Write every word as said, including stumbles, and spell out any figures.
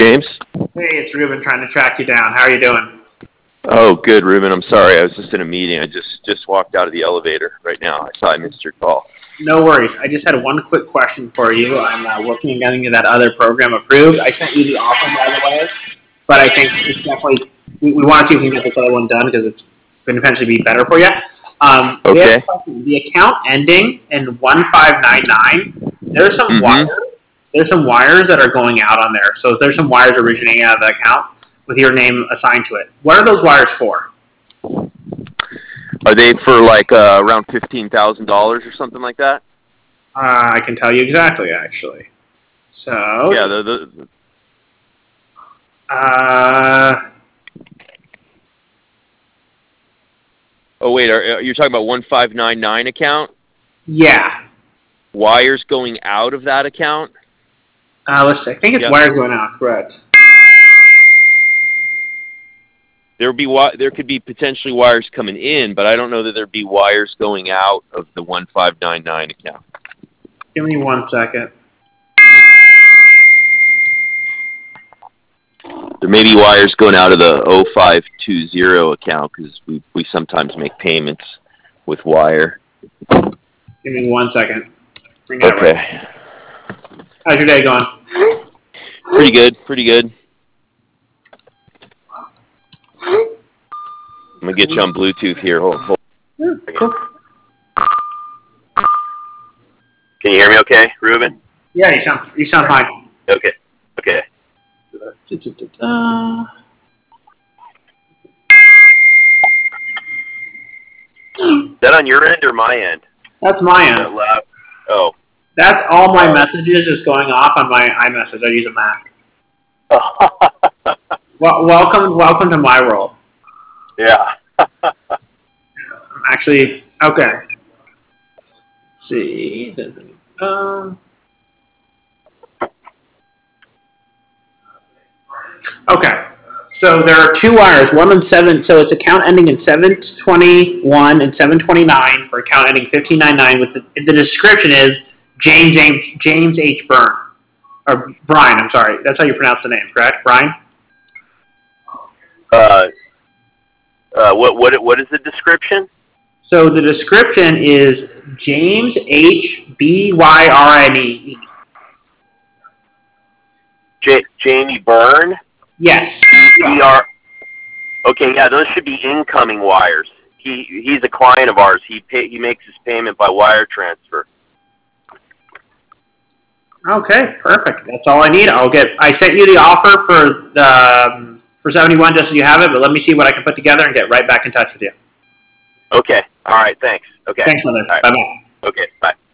James? Hey, it's Ruben trying to track you down. How are you doing? Oh, good, Ruben. I'm sorry. I was just in a meeting. I just just walked out of the elevator right now. I saw I missed your call. No worries. I just had one quick question for you. I'm uh, working on getting that other program approved. I sent you the offer, by the way, but I think it's definitely we, we want to see if we can get this other one done because it's going to potentially be better for you. Um, we have a Okay. question. The account ending in one five nine nine. There's some Mm-hmm. wires. There's some wires that are going out on there. So there's some wires originating out of the account with your name assigned to it. What are those wires for? Are they for like uh, around fifteen thousand dollars or something like that? Uh, I can tell you exactly, actually. So, Yeah. The, the uh, Oh wait, are, are you talking about one five nine nine account? yeah. Wires going out of that account? Uh, let's see. I think it's Yep. wires going out, correct. There be wi- there could be potentially wires coming in, but I don't know that there'd be wires going out of the one five nine nine account. Give me one second. There may be wires going out of the oh five two zero account because we, we sometimes make payments with wire. Give me one second. Bring it Okay. right. How's your day going? Pretty good. Pretty good. I'm going to get you on Bluetooth here. Hold, hold. Yeah, cool. Can you hear me okay, Ruben? Yeah, you sound you sound fine. Okay. Okay. Da-da-da-da. Is that on your end or my end? That's my Is that end. loud? Oh. That's all my messages is going off on my iMessage. I use a Mac. Well, welcome, welcome to my world. Yeah. I'm actually okay. Let's see. Um, okay. So there are two wires. One on seven. So it's account ending in seven twenty-one and seven twenty-nine for account ending fifteen ninety-nine. With the, the description is James James James H. Byrne or Brian. I'm sorry. That's how you pronounce the name, correct? Brian. Uh, uh, what what what is the description? So the description is James H. B Y R N E. J- Jamie Byrne. Yes. B R. Okay, yeah, those should be incoming wires. He he's a client of ours. He pay, he makes his payment by wire transfer. Okay, perfect. That's all I need. I'll get. I sent you the offer for the um, for seventy-one just so you have it. But let me see what I can put together and get right back in touch with you. Okay. All right. Thanks. Okay. Thanks, brother. All right. Bye bye. Okay. Bye.